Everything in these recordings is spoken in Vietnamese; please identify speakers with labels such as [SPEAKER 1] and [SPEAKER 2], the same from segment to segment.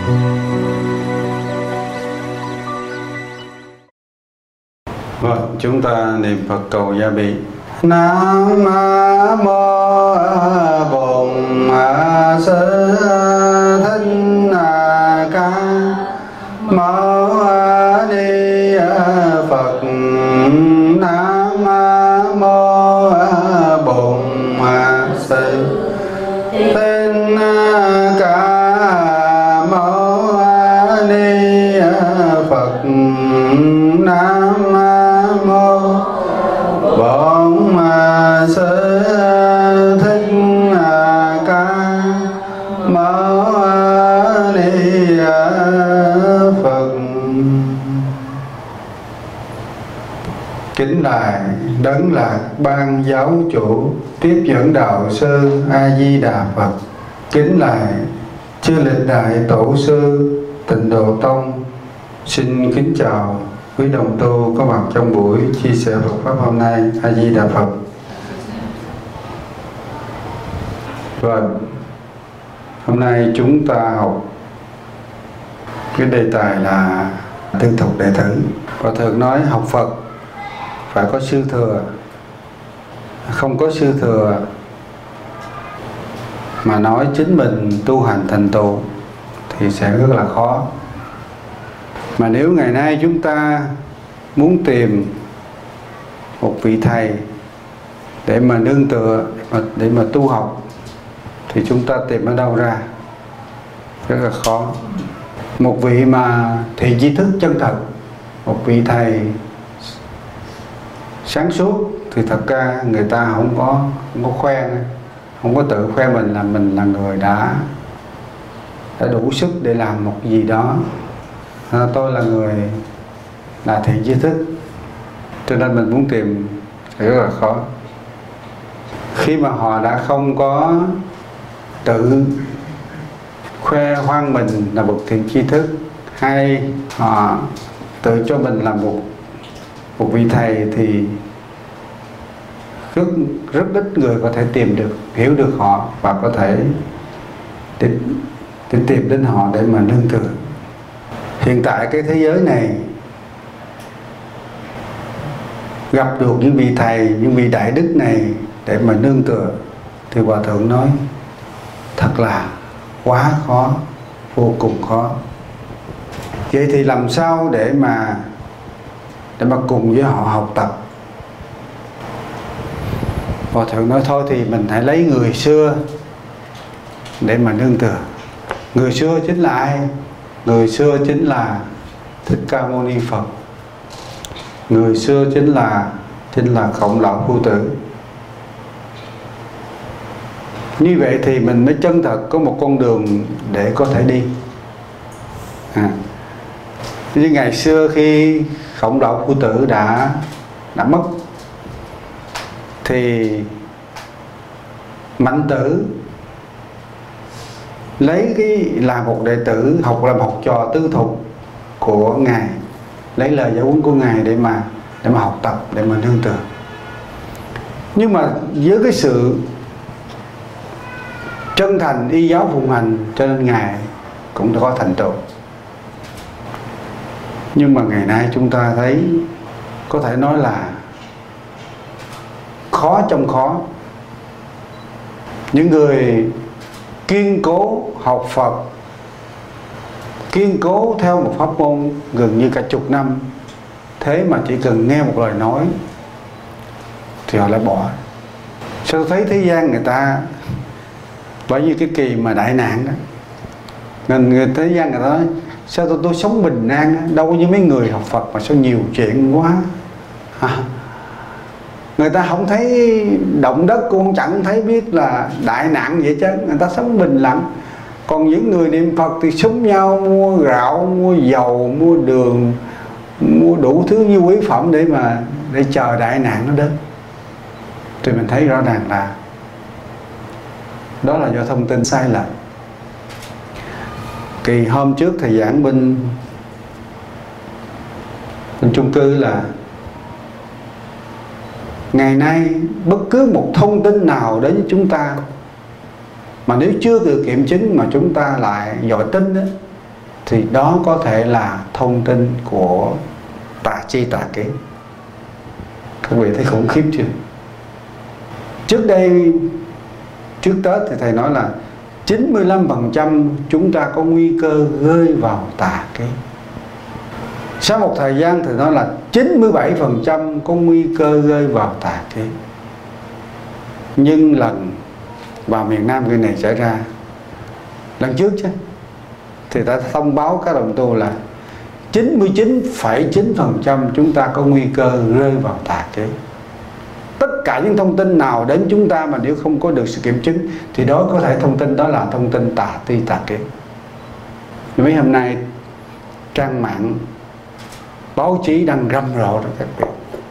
[SPEAKER 1] Vâng, chúng ta niệm Phật cầu gia bị. Nam mô Bổn Sư Thích Ca Mâu Ni Phật. Nam mô Bổn Sư Thích Ca Mâu Ni Phật. Nam mô Bổn Sư Thích Ca Mâu Ni Phật. Kính lạy Đấng Lạc Ban Giáo Chủ Tiếp Dẫn Đạo Sư A Di Đà Phật. Kính lạy chư lịch đại tổ sư Tịnh Độ Tông. Xin kính chào quý đồng tu có mặt trong buổi chia sẻ Phật pháp hôm nay. A Di Đà Phật. Vâng, hôm nay chúng ta học cái đề tài là tư thục đệ tử. Và thường nói học Phật phải có sư thừa, không có sư thừa mà nói chính mình tu hành thành tựu thì sẽ rất là khó. Mà nếu ngày nay chúng ta muốn tìm một vị thầy để mà nương tựa, để mà tu học, thì chúng ta tìm ở đâu ra? Rất là khó. Một vị mà thị tri thức chân thật, một vị thầy sáng suốt, thì thật ra người ta không có khoe, không có tự khoe mình là người đã đủ sức để làm một gì đó. Tôi là người là thị tri thức, cho nên mình muốn tìm thì rất là khó. Khi mà họ đã không có tự khoe khoang mình là bậc thiện tri thức, hay họ tự cho mình là một vị thầy, thì rất ít người có thể tìm được, hiểu được họ và có thể tìm đến họ để mà nương tựa. Hiện tại cái thế giới này gặp được những vị thầy, những vị đại đức này để mà nương tựa thì Hòa Thượng nói thật là quá khó, vô cùng khó. Vậy thì làm sao để mà cùng với họ học tập? Hòa Thượng nói thôi thì mình hãy lấy người xưa để mà nương tựa. Người xưa chính là ai? Người xưa chính là Thích Ca Mâu Ni Phật. Người xưa chính là Khổng Lão Phu Tử. Như vậy thì mình mới chân thật có một con đường để có thể đi. Như ngày xưa khi Khổng Lão Phu Tử đã mất, thì Mạnh Tử lấy là một đệ tử làm học trò tư thục của ngài, lấy lời giáo huấn của ngài để mà học tập, để mà nương tựa. Nhưng mà với cái sự chân thành y giáo phụng hành, cho nên ngài cũng đã có thành tựu. Nhưng mà ngày nay chúng ta thấy có thể nói là khó trong khó. Những người kiên cố học Phật, kiên cố theo một pháp môn gần như cả chục năm, thế mà chỉ cần nghe một lời nói thì họ lại bỏ. Sao tôi thấy thế gian người ta, bởi vì cái kỳ mà đại nạn đó, nên thế gian người ta nói sao tôi sống bình an, đâu như mấy người học Phật mà sao nhiều chuyện quá. Người ta không thấy động đất, cũng chẳng thấy biết là đại nạn vậy chứ, người ta sống bình lặng. Còn những người niệm Phật thì súng nhau mua gạo, mua dầu, mua đường, mua đủ thứ nhu yếu phẩm để chờ đại nạn nó đến. Thì mình thấy rõ ràng là đó là do thông tin sai lệch. Kỳ hôm trước thầy giảng bên chung cư là ngày nay bất cứ một thông tin nào đến với chúng ta mà nếu chưa được kiểm chứng mà chúng ta lại dội tin đó, thì đó có thể là thông tin của tà chi tà kiến. Các vị thấy khủng khiếp chưa? Trước đây, trước Tết thì thầy nói là 95% chúng ta có nguy cơ rơi vào tà kiến. Sau một thời gian thì nói là 97% có nguy cơ rơi vào tà kiến. Nhưng lần vào miền Nam cái này xảy ra lần trước chứ, thì ta thông báo các đồng tu là 99,9% chúng ta có nguy cơ rơi vào tà kiến. Tất cả những thông tin nào đến chúng ta mà nếu không có được sự kiểm chứng thì đó có thể thông tin đó là thông tin tà ti tà kiến. Mấy hôm nay trang mạng báo chí đang rầm rộ đó các vị,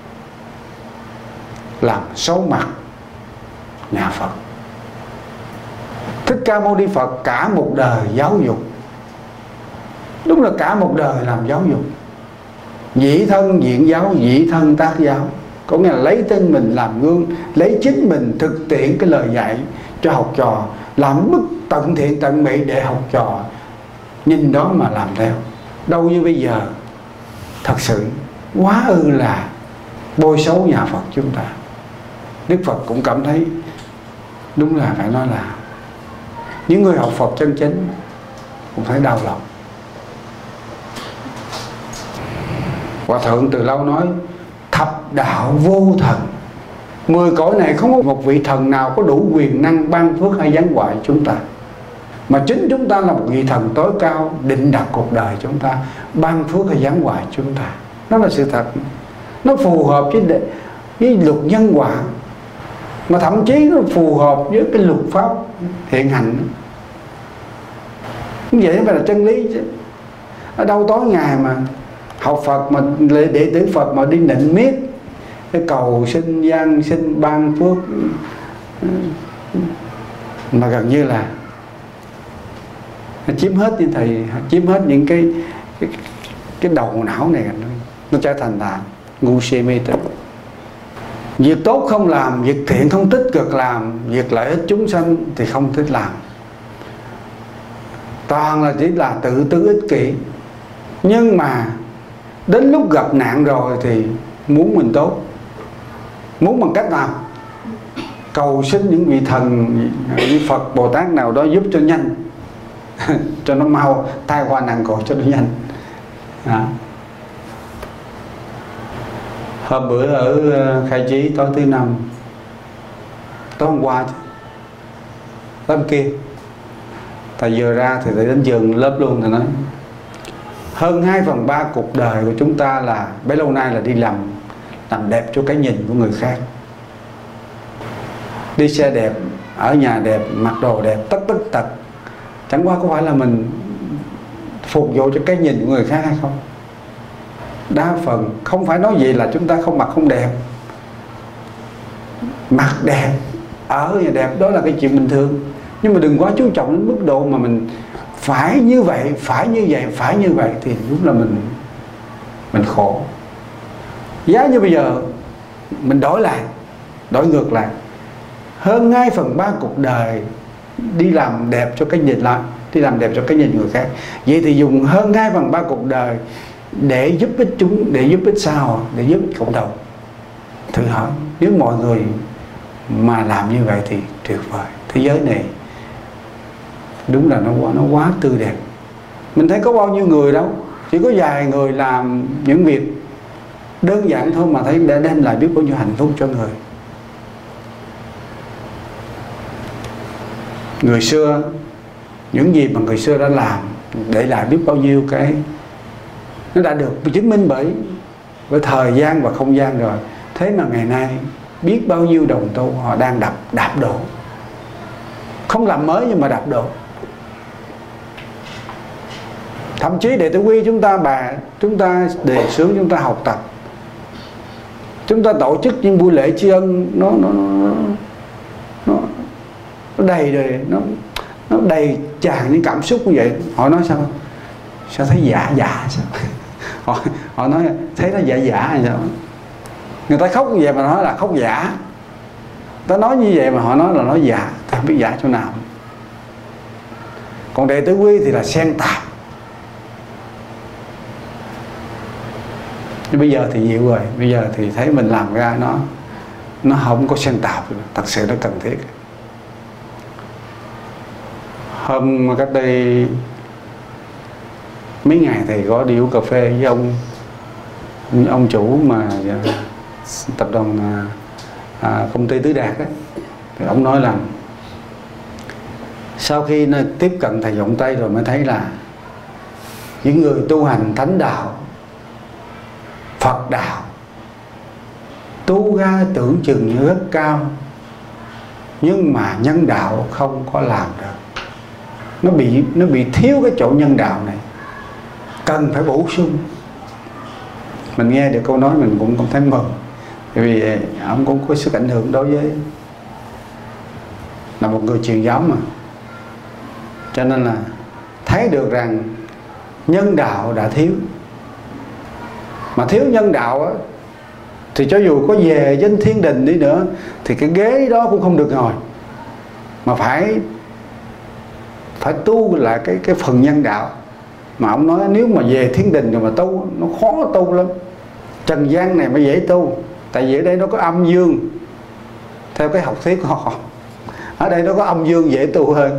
[SPEAKER 1] làm xấu mặt nhà Phật. Thích Ca Mâu Ni Phật cả một đời giáo dục, đúng là cả một đời làm giáo dục, dĩ thân diễn giáo, dĩ thân tác giáo. Có nghĩa là lấy tên mình làm gương, lấy chính mình thực tiễn cái lời dạy cho học trò, làm mức tận thiện tận mỹ để học trò nhìn đó mà làm theo. Đâu như bây giờ thật sự quá ư là bôi xấu nhà Phật chúng ta. Đức Phật cũng cảm thấy đúng là phải nói là những người học Phật chân chính cũng thấy đau lòng. Hòa Thượng từ lâu nói thập đạo vô thần, 10 cõi này không có một vị thần nào có đủ quyền năng ban phước hay giáng hoại chúng ta, mà chính chúng ta là một vị thần tối cao định đặt cuộc đời chúng ta, ban phước hay giáng hoại chúng ta. Đó là sự thật, nó phù hợp với luật nhân quả, mà thậm chí nó phù hợp với cái luật pháp hiện hành. Như vậy mới là chân lý chứ. Ở đâu tối ngày mà học Phật mà đệ tử Phật mà đi nịnh miết cái cầu xin gian xin ban phước, mà gần như là nó chiếm hết như thầy, chiếm hết những cái đầu não này, nó trở thành là ngu si mê tín. Việc tốt không làm, việc thiện không tích cực làm, việc lợi ích chúng sanh thì không thích làm. Toàn là chỉ là tự tư ích kỷ. Nhưng mà đến lúc gặp nạn rồi thì muốn mình tốt, muốn bằng cách nào? Cầu xin những vị thần, vị Phật, Bồ Tát nào đó giúp cho nhanh cho nó mau tai qua nạn khổ cho nó nhanh. Hôm bữa ở Khai Trí tối thứ Năm, tối hôm qua chứ, tối hôm kia, thầy vừa ra thì thầy đến giường lớp luôn. Thầy nói hơn 2/3 cuộc đời của chúng ta là bấy lâu nay là đi làm đẹp cho cái nhìn của người khác, đi xe đẹp, ở nhà đẹp, mặc đồ đẹp, tất tật. Chẳng qua có phải là mình phục vụ cho cái nhìn của người khác hay không? Đa phần không phải nói gì là chúng ta không mặc không đẹp. Mặc đẹp, ở nhà đẹp đó là cái chuyện bình thường. Nhưng mà đừng quá chú trọng đến mức độ mà mình phải như vậy, phải như vậy, phải như vậy thì lúc là mình khổ. Giá như bây giờ mình đổi lại, đổi ngược lại, hơn 2/3 cuộc đời đi làm đẹp cho cái nhìn lại, đi làm đẹp cho cái nhìn người khác. Vậy thì dùng hơn 2/3 cuộc đời để giúp ích chúng, để giúp ích xã hội, để giúp ích cộng đồng. Thử hỏi nếu mọi người mà làm như vậy thì tuyệt vời. Thế giới này đúng là nó quá tươi đẹp. Mình thấy có bao nhiêu người đâu, chỉ có vài người làm những việc đơn giản thôi mà thấy đã đem lại biết bao nhiêu hạnh phúc cho người. Người xưa, những gì mà người xưa đã làm để lại biết bao nhiêu cái, nó đã được chứng minh bởi thời gian và không gian rồi. Thế mà ngày nay biết bao nhiêu đồng tu họ đang đạp đổ, không làm mới nhưng mà đạp đổ. Thậm chí đệ tử quy chúng ta đề xướng, chúng ta học tập, chúng ta tổ chức những buổi lễ tri ân, nó đầy rồi, nó đầy tràn những cảm xúc như vậy. Họ nói sao thấy giả sao? họ nói thấy nó giả hay sao? Người ta khóc như vậy mà nói là khóc giả, ta nói như vậy mà họ nói là nói giả, ta không biết giả chỗ nào. Còn đệ tử quy thì là xen tạp, Nhưng bây giờ thì dịu rồi, bây giờ thì thấy mình làm ra nó không có xen tạp, thật sự nó cần thiết. Hôm cách đây mấy ngày thì có đi uống cà phê với ông chủ mà tập đoàn công ty Tứ Đạt ấy. Thì ông nói là sau khi tiếp cận thầy Dọng Tây rồi mới thấy là những người tu hành thánh đạo, Phật đạo tu ra tưởng chừng như rất cao, nhưng mà nhân đạo không có làm được. Nó bị thiếu cái chỗ nhân đạo này, cần phải bổ sung. Mình nghe được câu nói mình cũng thấy mừng, bởi vì ông cũng có sức ảnh hưởng đối với, là một người truyền giáo mà, cho nên là thấy được rằng nhân đạo đã thiếu. Mà thiếu nhân đạo á, thì cho dù có về trên thiên đình đi nữa thì cái ghế đó cũng không được ngồi, mà phải tu lại cái phần nhân đạo. Mà ông nói nếu mà về thiên đình rồi mà tu, nó khó tu lắm. Trần gian này mới dễ tu, tại vì ở đây nó có âm dương, theo cái học thuyết của họ. Ở đây nó có âm dương dễ tu hơn.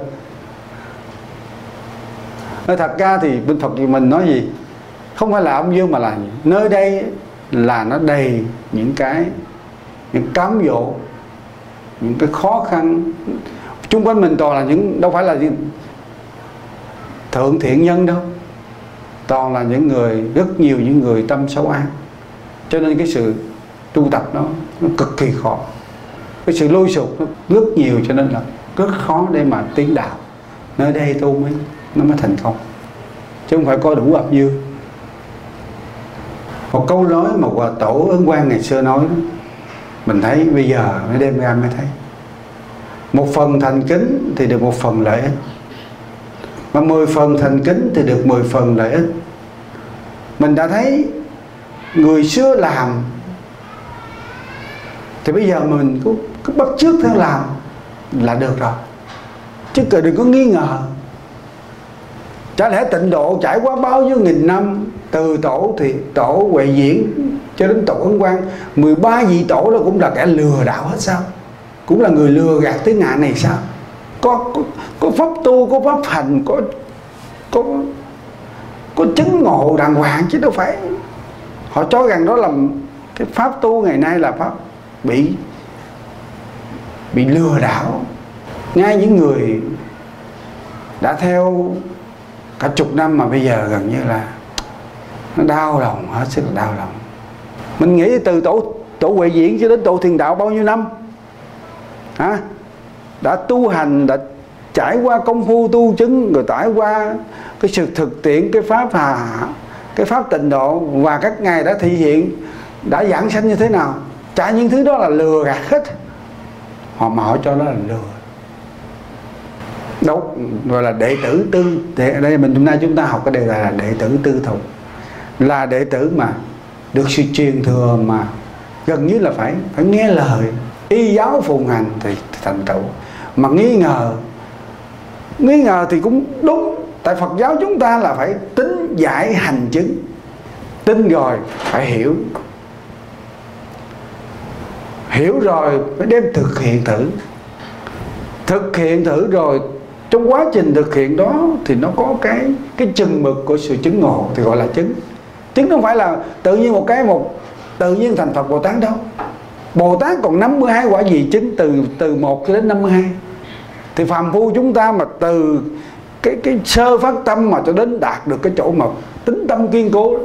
[SPEAKER 1] Nói thật ra thì bên Phật gì mình nói gì, không phải là âm dương mà là nơi đây là nó đầy những cám dỗ, những cái khó khăn. Chung quanh mình toàn là những, đâu phải là thượng thiện nhân đâu, toàn là những người, rất nhiều những người tâm xấu ác. Cho nên cái sự tu tập nó cực kỳ khó, cái sự lôi sụp nó rất nhiều, cho nên là rất khó để mà tiến đạo. Nơi đây tu nó mới thành công, chứ không phải có đủ âm dương. Một câu nói mà Tổ Ấn Quang ngày xưa nói đó, mình thấy bây giờ mới đem ra mới thấy. Một phần thành kính thì được một phần lợi ích, mà 10 phần thành kính thì được 10 phần lợi ích. Mình đã thấy người xưa làm thì bây giờ mình cứ bắt chước theo làm là được rồi, chứ đừng có nghi ngờ. Chả lẽ Tịnh Độ trải qua bao nhiêu nghìn năm, từ tổ Huệ Diễn cho đến Tổ Ấn Quang, 13 vị tổ đó cũng là kẻ lừa đảo hết sao? Cũng là người lừa gạt tới ngã này sao? Có pháp tu, có pháp hành, có chứng ngộ đàng hoàng, chứ đâu phải họ cho rằng đó là cái pháp tu ngày nay là pháp bị lừa đảo. Ngay những người đã theo cả chục năm mà bây giờ gần như là nó đau lòng, hết sức là đau lòng. Mình nghĩ từ tổ Huệ Diễn cho đến tổ Thiền Đạo bao nhiêu năm hả? Đã tu hành, đã trải qua công phu tu chứng, rồi trải qua cái sự thực tiễn cái pháp tịnh độ, và các ngài đã thị hiện, đã giảng sanh như thế nào. Chả những thứ đó là lừa gạt hết, họ cho nó là lừa. Đâu gọi là đệ tử tư, ở đây hôm nay chúng ta học cái đề là đệ tử tư thục, là đệ tử mà được sự truyền thừa, mà gần như là phải nghe lời, y giáo phụng hành thì thành tựu. Mà nghi ngờ thì cũng đúng, tại Phật giáo chúng ta là phải tín giải hành chứng. Tin rồi phải hiểu rồi phải đem thực hiện thử rồi trong quá trình thực hiện đó thì nó có cái chừng mực của sự chứng ngộ, thì gọi là chứng. Chứng không phải là tự nhiên tự nhiên thành Phật Bồ Tát đâu. Bồ Tát còn 52 quả vị chứng, từ 1 cho đến 52. Thì phàm phu chúng ta mà từ cái sơ phát tâm mà cho đến đạt được cái chỗ mà tính tâm kiên cố,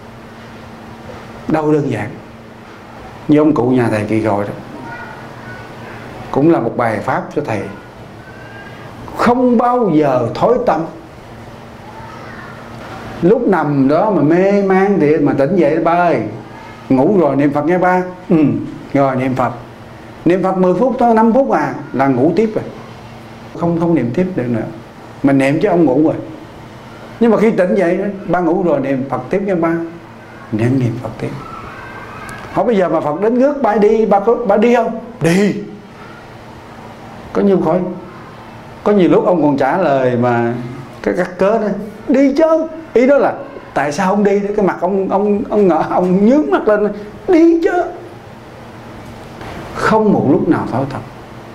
[SPEAKER 1] đâu đơn giản. Như ông cụ nhà thầy Kỳ Rồi đó, cũng là một bài pháp cho thầy: không bao giờ thối tâm. Lúc nằm đó mà mê man thì mà tỉnh dậy, ba ơi, ngủ rồi niệm Phật nghe ba. Rồi niệm Phật 10 phút thôi, 5 phút là ngủ tiếp rồi, không niệm tiếp được nữa. Mình niệm chứ ông ngủ rồi. Nhưng mà khi tỉnh dậy, ba ngủ rồi niệm Phật tiếp nghe ba, nên niệm Phật tiếp. Hỏi bây giờ mà Phật đến rước ba đi, ba đi không? Đi. Có nhiều lúc ông còn trả lời mà cái cắt cớ đó, đi chứ. Ý đó là tại sao không đi? Cái mặt ông ngỡ, ông nhướng mắt lên, đi chứ. Không một lúc nào thỏa tâm.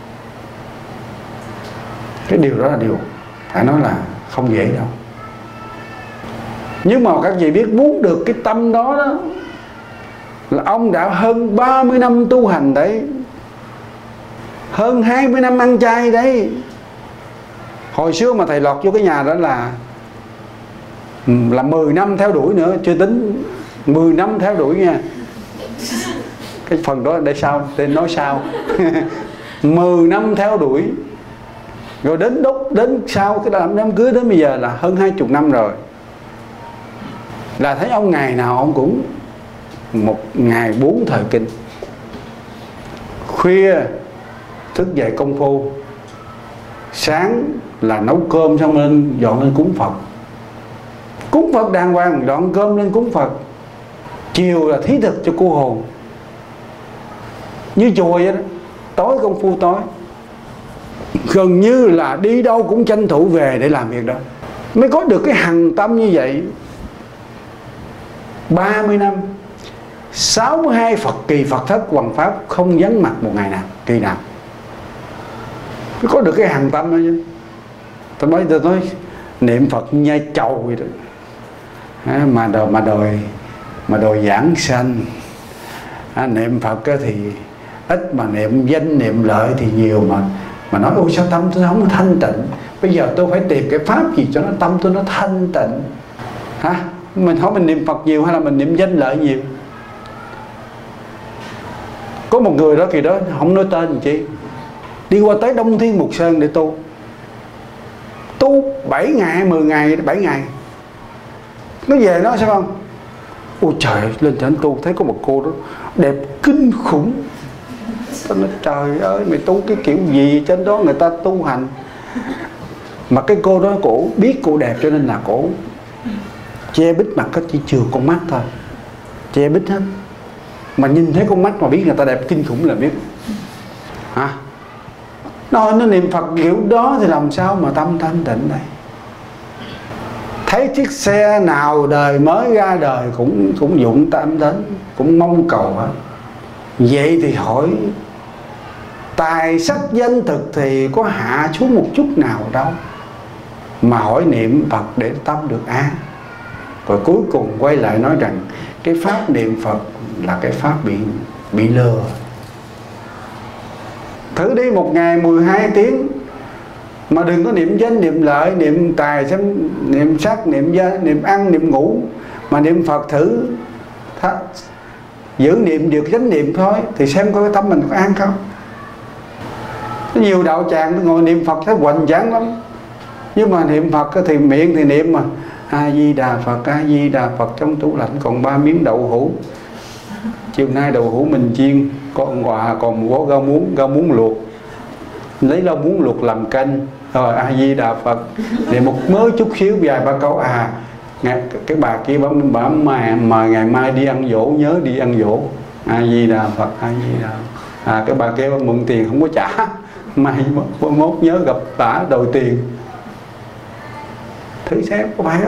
[SPEAKER 1] Cái điều đó là điều phải nói là không dễ đâu. Nhưng mà các vị biết, muốn được cái tâm đó đó là ông đã hơn 30 năm tu hành đấy, hơn 20 năm ăn chay đấy. Hồi xưa mà thầy lọt vô cái nhà đó là 10 năm theo đuổi nữa, chưa tính 10 năm theo đuổi nha. Cái phần đó để sau, để nói sau. 10 năm theo đuổi. Rồi đến sau cái làm đám cưới đến bây giờ là hơn 20 năm rồi. Là thấy ông ngày nào ông cũng một ngày 4 thời kinh. Khuya thức dậy công phu, sáng là nấu cơm xong lên dọn lên cúng Phật. Cúng Phật đàng hoàng, dọn cơm lên cúng Phật. Chiều là thí thực cho cô hồn. Như chùa vậy đó, tối công phu tối. Gần như là đi đâu cũng tranh thủ về để làm việc đó. Mới có được cái hằng tâm như vậy. 30 năm 62 Phật kỳ Phật thất hoằng pháp, không vắng mặt một ngày nào, kỳ nào. Mới có được cái hằng tâm đó chứ. Tôi nói niệm Phật nhai chầu vậy đó. Mà đòi giảng sanh. Niệm Phật thì ít, mà niệm danh niệm lợi thì nhiều. Mà nói ôi sao tâm tôi không thanh tịnh, bây giờ tôi phải tìm cái pháp gì cho nó tâm tôi nó thanh tịnh. Mình hỏi mình niệm Phật nhiều hay là mình niệm danh lợi nhiều? Có một người đó kỳ đó không nói tên gì chi, đi qua tới Đông Thiên Mục Sơn để tu 7 ngày 10 ngày 7 ngày. Nó về nó sao không? Ôi trời, lên trên tu thấy có một cô đó đẹp kinh khủng. Tôi nói trời ơi, mày tu cái kiểu gì trên đó người ta tu hành. Mà cái cô đó cổ biết cô đẹp cho nên là cổ che bít mặt, có chỉ chừa con mắt thôi, che bít hết. Mà nhìn thấy con mắt mà biết người ta đẹp kinh khủng là biết. Nó niệm Phật kiểu đó thì làm sao mà tâm thanh tịnh đây? Thấy chiếc xe nào đời mới ra đời cũng dụng tâm đến, cũng mong cầu hết. Vậy thì hỏi tài sắc danh thực thì có hạ xuống một chút nào đâu, mà hỏi niệm Phật để tâm được an. Rồi cuối cùng quay lại nói rằng cái pháp niệm Phật là cái pháp bị lừa. Thử đi một ngày 12 tiếng mà đừng có niệm danh niệm lợi, niệm tài, niệm sắc, niệm danh, niệm ăn, niệm ngủ, mà niệm Phật thử giữ niệm được chánh niệm thôi, thì xem coi cái tâm mình có an không. Có nhiều đạo tràng ngồi niệm Phật thấy hoành tráng lắm, nhưng mà niệm Phật thì miệng thì niệm mà A Di Đà Phật, A Di Đà Phật, trong tủ lạnh còn 3 miếng đậu hũ, chiều nay đậu hũ mình chiên, còn có rau muống luộc, lấy rau muống luộc làm canh. Rồi A Di Đà Phật, để một mớ chút xíu vài ba câu. Cái bà kia bà mà ngày mai đi ăn dỗ, nhớ đi ăn dỗ. A Di Đà Phật, A Di Đà. Cái bà kia mượn tiền không có trả, mai mốt nhớ gặp bả đòi tiền. Thử xem có phải không?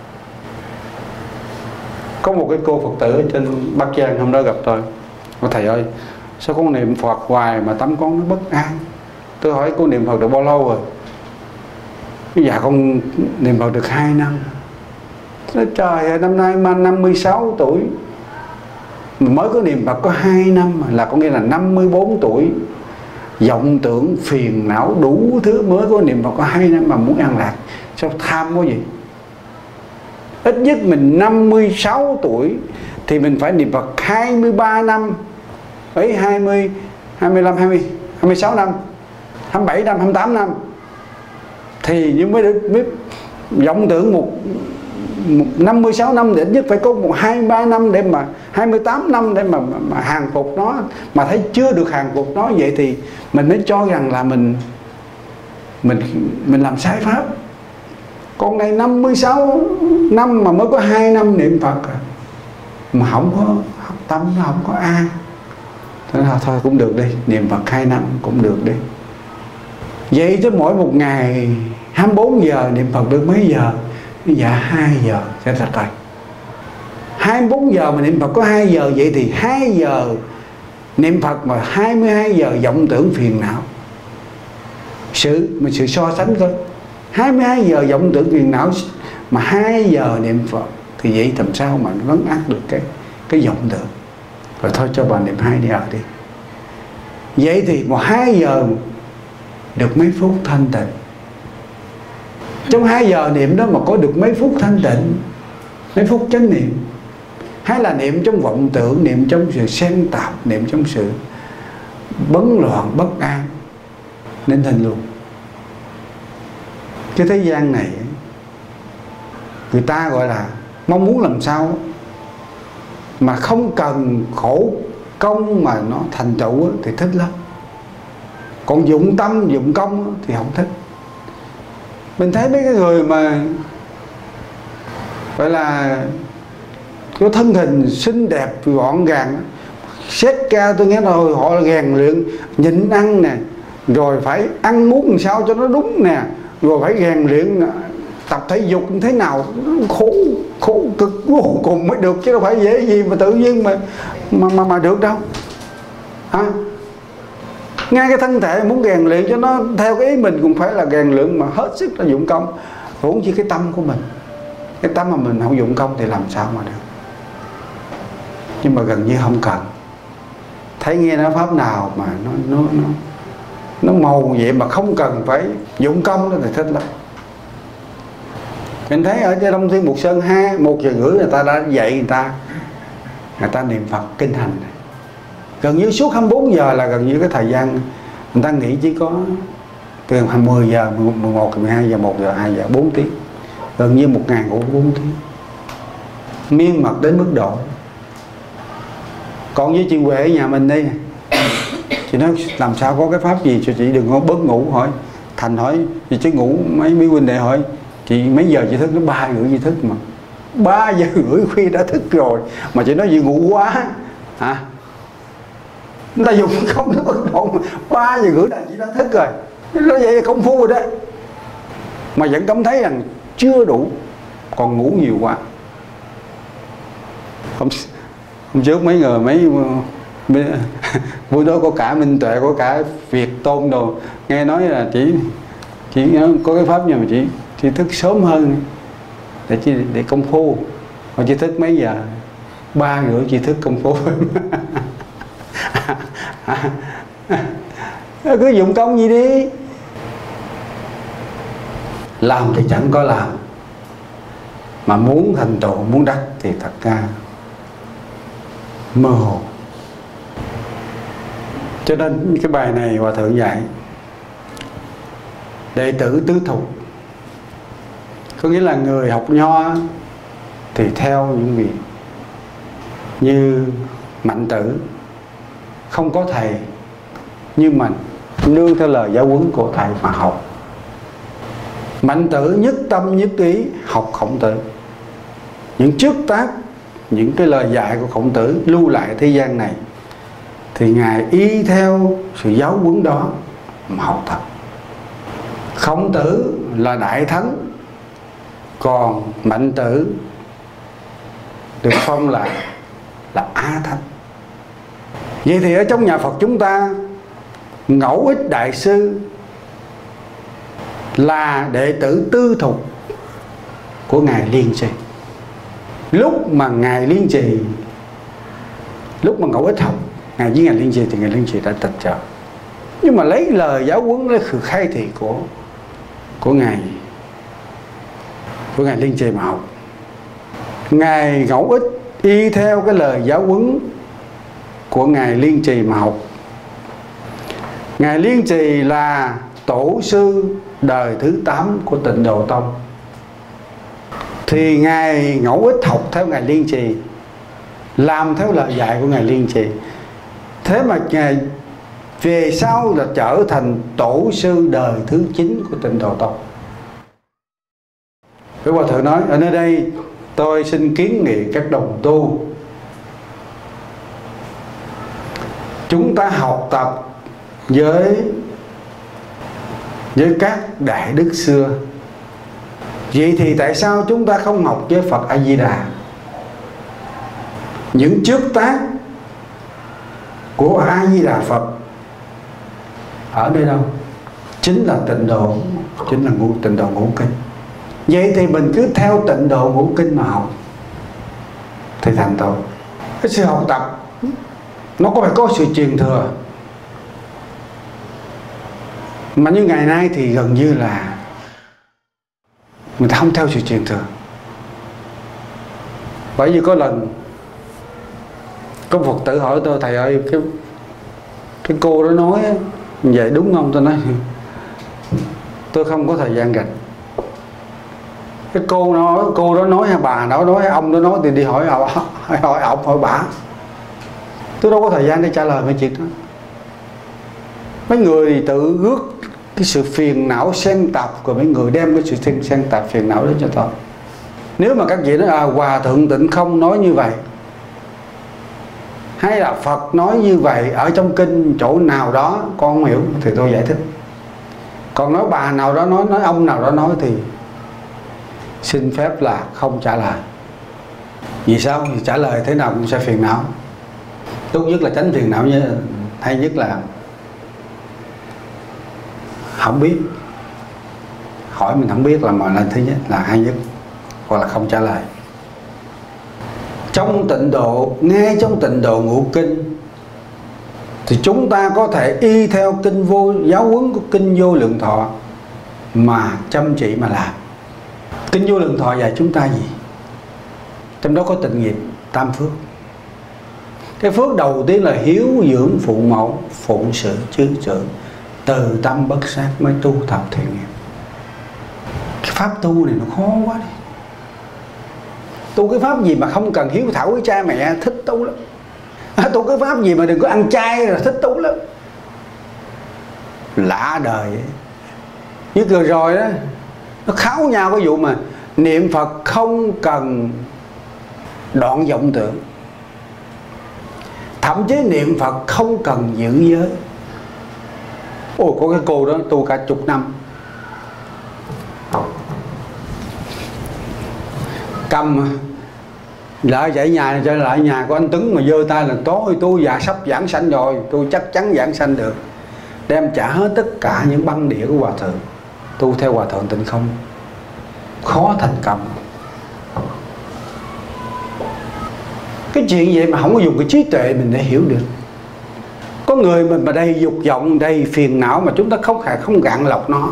[SPEAKER 1] Có một cái cô Phật tử ở trên Bắc Giang hôm đó gặp tôi. Nói thầy ơi, sao con niệm Phật hoài mà tâm con nó bất an? Tôi hỏi cô niệm Phật được bao lâu rồi? Dạ con niệm Phật được 2 năm. Nói trời ơi, năm nay mà 56 tuổi mà mới có niệm Phật có 2 năm, là có nghĩa là 54 tuổi, vọng tưởng phiền não đủ thứ, mới có niệm Phật có 2 năm mà muốn an lạc. Sao tham quá gì? Ít nhất mình 56 tuổi thì mình phải niệm Phật 23 năm. Ấy 20, 25, 20, 26 năm, 27 năm, 28 năm thì nhưng mới vọng tưởng một 56 năm thì ít nhất phải có một 23 năm để mà 28 năm để mà hàng phục nó, mà thấy chưa được hàng phục nó, vậy thì mình mới cho rằng là mình làm sai pháp. Còn này 56 năm mà mới có 2 năm niệm Phật mà không có tâm, nó không có an. Thế là thôi cũng được đi, niệm Phật 2 năm cũng được đi. Vậy chứ mỗi một ngày 24 giờ niệm Phật được mấy giờ? Dạ 2 giờ sẽ là thôi. 24 giờ mà niệm Phật có 2 giờ, vậy thì 2 giờ niệm Phật mà 22 giờ vọng tưởng phiền não. Mình sự so sánh coi, 22 giờ vọng tưởng phiền não mà 2 giờ niệm Phật, thì vậy làm sao mà nó lấn át được cái vọng tưởng. Rồi thôi cho bà niệm 2 giờ đi. Vậy thì một 2 giờ được mấy phút thanh tịnh. Trong 2 giờ niệm đó mà có được mấy phút thanh tịnh, mấy phút chánh niệm, hay là niệm trong vọng tưởng, niệm trong sự xen tạp, niệm trong sự bấn loạn bất an, nên thành luôn. Cái thế gian này người ta gọi là mong muốn làm sao mà không cần khổ công mà nó thành tựu thì thích lắm. Còn dụng tâm, dụng công thì không thích. Mình thấy mấy cái người mà gọi là có thân hình xinh đẹp gọn gàng, xét ca tôi nghe rồi họ là rèn luyện nhịn ăn nè, rồi phải ăn uống làm sao cho nó đúng nè, rồi phải rèn luyện tập thể dục thế nào, khổ cực vô cùng mới được, chứ đâu phải dễ gì mà tự nhiên mà được đâu hả? Ngay cái thân thể muốn rèn luyện cho nó theo cái ý mình cũng phải là rèn luyện mà hết sức là dụng công. Huống chi cái tâm của mình, cái tâm mà mình không dụng công thì làm sao mà được. Nhưng mà gần như không cần. Thấy nghe nói pháp nào mà nó màu vậy mà không cần phải dụng công đó thì thích lắm. Mình thấy ở trên Đông Thiên Mục Sơn 1 giờ rưỡi người ta đã dạy người ta niệm Phật kinh hành. Gần như suốt 24 giờ là gần như cái thời gian người ta nghĩ chỉ có từ 10 giờ, 11, 12 giờ, 1 giờ, 2 giờ, 4 tiếng. Gần như 1.000 ngủ 4 tiếng. Miên mật đến mức độ. Còn với chị Huệ ở nhà mình đi, chị nói làm sao có cái pháp gì cho chị đừng có bớt ngủ. Hỏi Thành hỏi chị chứ ngủ mấy huynh đệ hỏi chị mấy giờ chị thức? Nó 3 rưỡi chị thức mà. 3 giờ rưỡi khuya đã thức rồi mà chị nói gì ngủ quá hả? Người ta dùng không nó bất động 3 giờ rưỡi là chị đã thức rồi. Nó vậy là công phu rồi đó. Mà vẫn cảm thấy rằng chưa đủ, còn ngủ nhiều quá. Hôm trước mấy người buổi đó có cả Minh Tuệ, có cả Việt Tôn đồ, nghe nói là chỉ có cái pháp gì mà chị thức sớm hơn để công phu. Mà chị thức mấy giờ? 3 rưỡi chị thức công phu. Cứ dụng công gì đi. Làm thì chẳng có làm, mà muốn thành tựu, muốn đắc thì thật ra mơ hồ. Cho nên cái bài này Hòa Thượng dạy đệ tử tứ thục, có nghĩa là người học nho thì theo những vị như Mạnh Tử, không có thầy nhưng mà nương theo lời giáo huấn của thầy mà học. Mạnh Tử nhất tâm nhất ý học Khổng Tử. Những trước tác, những cái lời dạy của Khổng Tử lưu lại thế gian này thì Ngài y theo sự giáo huấn đó mà học tập. Khổng Tử là đại thánh, còn Mạnh Tử được phong là á thánh. Vậy thì ở trong nhà Phật chúng ta, Ngẫu Ích Đại Sư là đệ tử tư thục của Ngài Liên Trì. Lúc mà Ngài Liên Trì, lúc mà Ngẫu Ích học Ngài với Ngài Liên Trì thì Ngài Liên Trì đã tịch trở. Nhưng mà lấy lời giáo huấn, lấy sự khai thị của Ngài Liên Trì mà học. Ngài Ngẫu Ích y theo cái lời giáo huấn của Ngài Liên Trì mà học. Ngài Liên Trì là tổ sư đời thứ 8 của Tịnh Độ Tông, thì Ngài Ngẫu Ích học theo Ngài Liên Trì, làm theo lời dạy của Ngài Liên Trì. Thế mà Ngài về sau là trở thành tổ sư đời thứ 9 của Tịnh Độ Tông. Cái Hòa Thượng nói ở nơi đây tôi xin kiến nghị các đồng tu, chúng ta học tập với các đại đức xưa. Vậy thì tại sao chúng ta không học với Phật A Di Đà? những trước tác của A Di Đà Phật ở đây đâu? Chính là tịnh độ, chính là tịnh độ ngũ kinh. Vậy thì mình cứ theo tịnh độ ngũ kinh mà học thì thành tựu. Cái sự học tập nó có phải có sự truyền thừa, mà như ngày nay thì gần như là người ta không theo sự truyền thừa. Bởi vì có lần có Phật tử hỏi tôi: thầy ơi, cái cô đó nói vậy đúng không? Tôi nói tôi không có thời gian gạch. Cái cô đó nói hay bà đó nói hay ông đó nói thì đi hỏi ông, hỏi bà. Tôi đâu có thời gian để trả lời mấy chuyện đó. Mấy người thì tự rước cái sự phiền não xen tạp của mấy người, đem cái sự xen tạp phiền não đến cho tôi. Nếu mà các vị nói Hòa Thượng Tịnh Không nói như vậy, hay là Phật nói như vậy ở trong kinh chỗ nào đó con không hiểu thì tôi giải thích. Còn nói bà nào đó nói ông nào đó nói thì xin phép là không trả lời. Vì sao? Vì trả lời thế nào cũng sẽ phiền não. Tốt nhất là tránh phiền não, hay nhất là không biết, hỏi mình không biết là mọi lần thứ nhất là hay nhất, hoặc là không trả lời. Trong tịnh độ, ngay trong tịnh độ ngũ kinh thì chúng ta có thể y theo giáo huấn của kinh Vô Lượng Thọ mà chăm chỉ mà làm. Kinh Vô Lượng Thọ dạy chúng ta gì? Trong đó có tịnh nghiệp tam phước. Cái phước đầu tiên là hiếu dưỡng phụ mẫu, phụng sự chư trưởng, từ tâm bất sát mới tu thập thiện nghiệp. Cái pháp tu này nó khó quá đi. Tu cái pháp gì mà không cần hiếu thảo với cha mẹ thích tu lắm. Tu cái pháp gì mà đừng có ăn chay là thích tu lắm. Lạ đời ấy. Như vừa rồi đó, nó kháo nhau cái vụ mà niệm Phật không cần đoạn vọng tưởng, thậm chí niệm Phật không cần giữ giới. Ôi, có cái cô đó tu cả chục năm, cầm lại dạy nhà, trở lại nhà của anh Tuấn mà giơ tay là tôi sắp giảng sanh rồi, tôi chắc chắn giảng sanh được, đem trả hết tất cả những băng đĩa của Hòa Thượng, tu theo Hòa Thượng Tịnh Không. Khó thành công. Cái chuyện vậy mà không có dùng cái trí tuệ mình để hiểu được. Có người mình mà đầy dục vọng, đầy phiền não mà chúng ta không gạn lọc nó.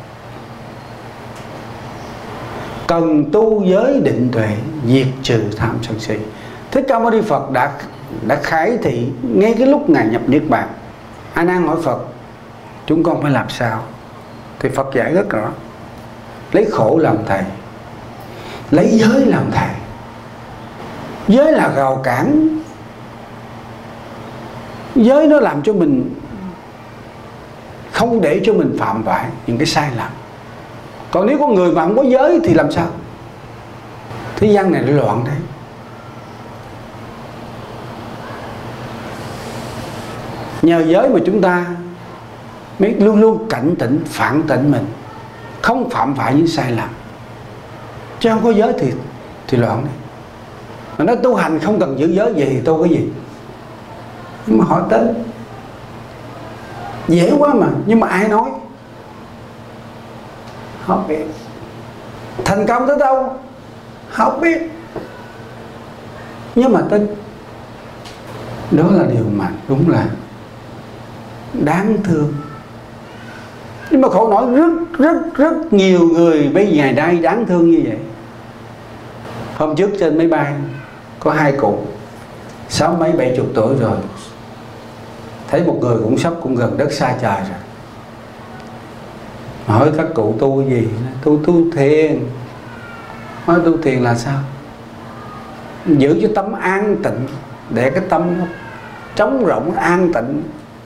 [SPEAKER 1] Cần tu giới định tuệ, diệt trừ tham sân si. Thích Ca Mâu Ni Phật đã khải thị ngay cái lúc Ngài nhập Niết Bàn. A Nan hỏi Phật: chúng con phải làm sao? Thì Phật giải rất rõ: lấy khổ làm thầy, lấy giới làm thầy. Giới là rào cản, giới nó làm cho mình không để cho mình phạm phải những cái sai lầm. Còn nếu có người mà không có giới thì làm sao? Thế gian này nó loạn đấy. Nhờ giới mà chúng ta mới luôn luôn cảnh tỉnh, phản tỉnh mình, không phạm phải những sai lầm. Chứ không có giới thì loạn đấy. Mà nói tu hành không cần giữ giới, gì thì tu cái gì? Nhưng mà họ tin dễ quá mà. Nhưng mà ai nói? Họ biết. Thành công tới đâu? Họ biết. Nhưng mà tin. Đó là điều mà đúng là đáng thương. Nhưng mà khổ nổi rất nhiều người bây ngày nay đáng thương như vậy. Hôm trước trên máy bay có hai cụ 60 mấy 70 tuổi rồi, thấy một người cũng gần đất xa trời rồi, hỏi các cụ tu cái gì? Tu thiền. Nói tu thiền là sao? Giữ cho tâm an tịnh, để cái tâm nó trống rỗng an tịnh.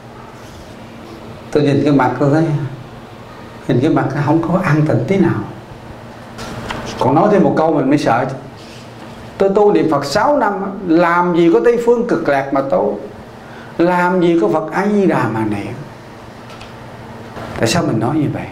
[SPEAKER 1] Tôi nhìn cái mặt tôi thấy, nhìn cái mặt không có an tịnh tí nào. Còn nói thêm một câu mình mới sợ: tôi tu niệm Phật 6 năm, làm gì có Tây Phương Cực Lạc mà tu, làm gì có Phật A Di Đà mà niệm. Tại sao mình nói như vậy?